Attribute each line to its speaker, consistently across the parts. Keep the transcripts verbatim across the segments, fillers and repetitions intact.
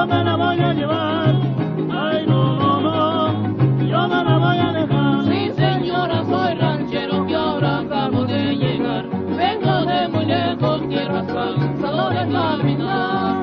Speaker 1: me la voy a llevar. Ay, no, no, no, yo no la voy a dejar.
Speaker 2: Sí, señora, soy ranchero que ahora acabo de llegar. Vengo de muy lejos, tierras cansado de caminar.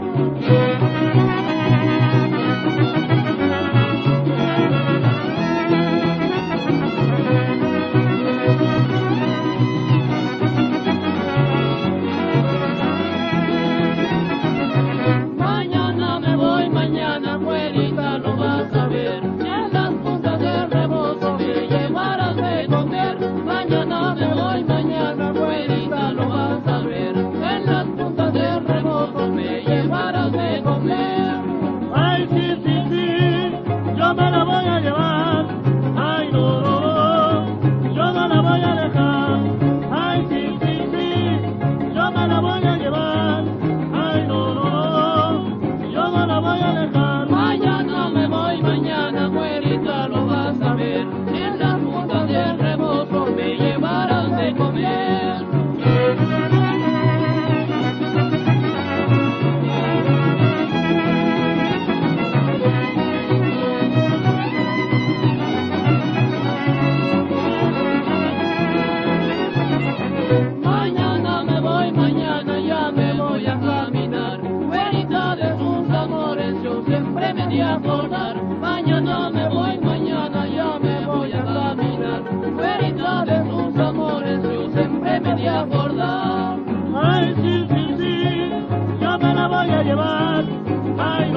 Speaker 2: Mañana me voy, mañana abuelita lo vas a ver. En las puntas del rebozo me llevarás de comer. Mañana me voy, mañana abuelita lo vas a ver. En las puntas del rebozo me llevarás de comer.
Speaker 1: Ay, sí, sí, sí, yo me la voy a llevar. Ay, no, no, no, yo no la voy a dejar. Ay, sí, sí, sí, yo me la voy a llevar. Ay, no, no, no, yo no la voy a dejar.
Speaker 2: Mañana me voy, mañana abuelita lo vas a ver. En las puntas del rebozo me llevarás de comer. Mañana me voy, mañana ya me voy a caminar. Güerita de sus amores yo siempre me di a acordar. Mañana me voy, mañana ya me voy a caminar. Güerita de sus amores yo siempre me di a acordar.
Speaker 1: Ay, sí, sí, sí, yo me la voy a llevar. Ay,